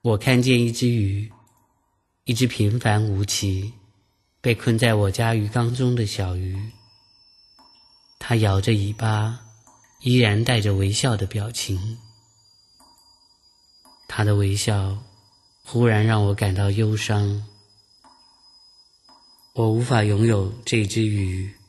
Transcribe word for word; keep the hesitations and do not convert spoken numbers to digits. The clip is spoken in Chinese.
我看见一只鱼，一只平凡无奇被困在我家鱼缸中的小鱼，它摇着尾巴，依然带着微笑的表情。它的微笑忽然让我感到忧伤。我无法拥有这只鱼，